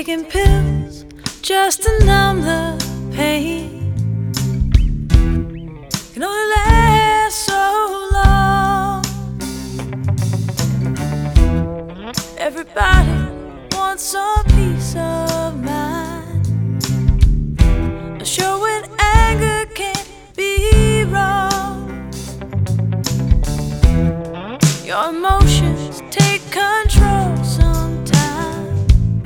taking pills just to numb the pain. Can only last so long. Everybody wants some peace of mind. A show when anger can't be wrong. Your emotions take control sometimes.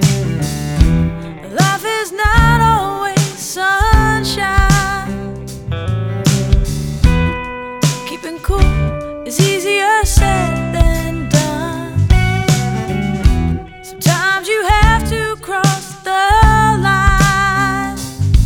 Life is not always sunshine. Keeping cool is easier said than done. Sometimes you have to cross the line.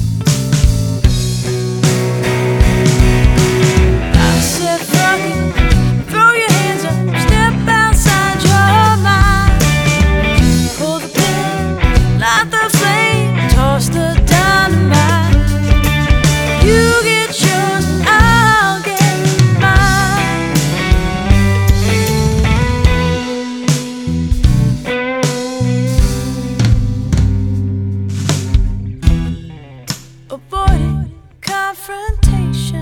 I said fuck it, throw your hands up, step outside your mind. Pull the pin, light the flame, toss the dynamite. You get yours, I'll get mine. Avoiding confrontation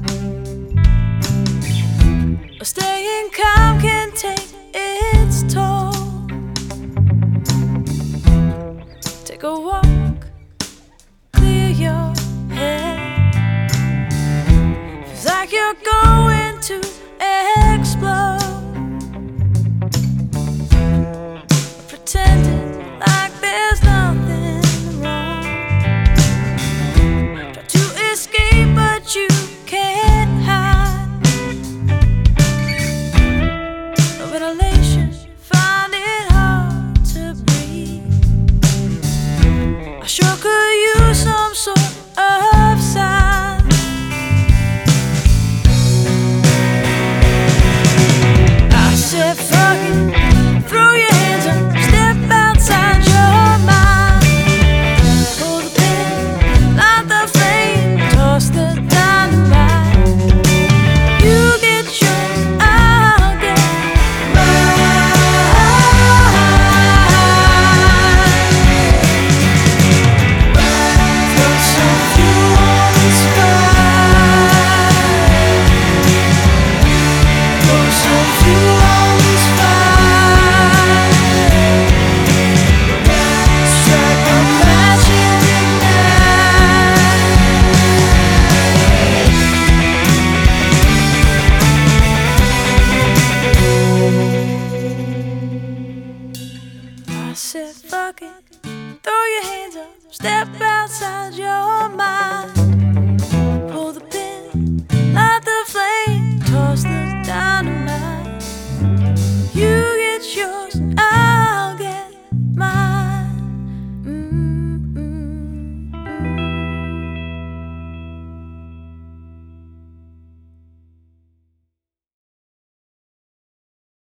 or staying calm can take its toll. Take a walk, clear your head. Feels like you're going to explode. Pretending like there's nothing wrong. Try to escape, but you can't hide. No ventilation, find it hard to breathe. I sure could use some sort of sign. I said fuck it, throw your hands up, step outside your mind. Pull the pin, light the flame, toss the dynamite. You get yours, I'll get mine. Throw some fuel on this fire. Throw some fuel on this fire. Strike a match and ignite. I said fuck it, throw your hands up, step outside your mind.